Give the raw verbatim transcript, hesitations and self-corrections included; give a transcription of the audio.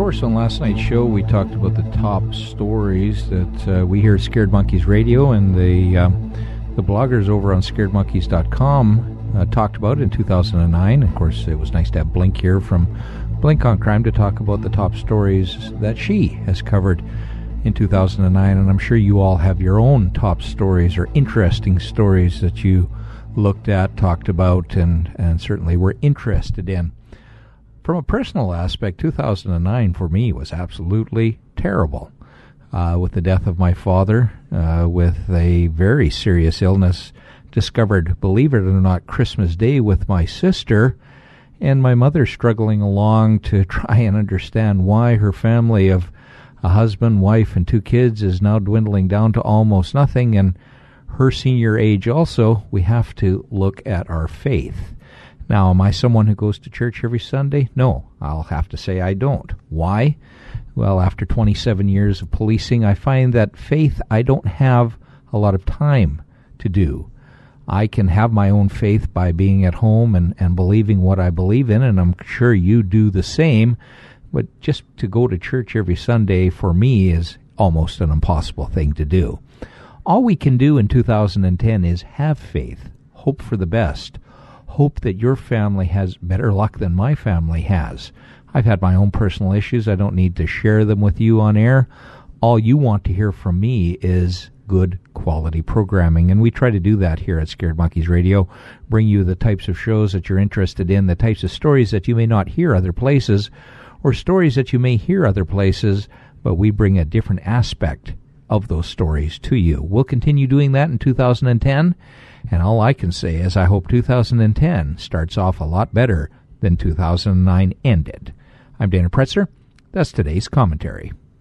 course, on last night's show, we talked about the top stories that uh, we hear at Scared Monkeys Radio, and the um, the bloggers over on scared monkeys dot com uh, talked about it in two thousand nine. Of course, it was nice to have Blink here from Blink on Crime to talk about the top stories that she has covered in two thousand nine, and I'm sure you all have your own top stories or interesting stories that you looked at, talked about, and, and certainly were interested in. From a personal aspect, two thousand nine for me was absolutely terrible. Uh, with the death of my father, uh, with a very serious illness discovered, believe it or not, Christmas Day with my sister, and my mother struggling along to try and understand why her family of a husband, wife, and two kids is now dwindling down to almost nothing, and her senior age also. We have to look at our faith. Now, am I someone who goes to church every Sunday? No, I'll have to say I don't. Why? Well, after twenty-seven years of policing, I find that faith I don't have a lot of time to do. I can have my own faith by being at home and, and believing what I believe in, and I'm sure you do the same. But just to go to church every Sunday for me is almost an impossible thing to do. All we can do in two thousand ten is have faith, hope for the best, hope that your family has better luck than my family has. I've had my own personal issues. I don't need to share them with you on air. All you want to hear from me is good quality programming, and we try to do that here at Scared Monkeys Radio, bring you the types of shows that you're interested in, the types of stories that you may not hear other places, or stories that you may hear other places, but we bring a different aspect of those stories to you. We'll continue doing that in two thousand ten, and all I can say is I hope two thousand ten starts off a lot better than two thousand nine ended. I'm Dana Pretzer. That's today's commentary.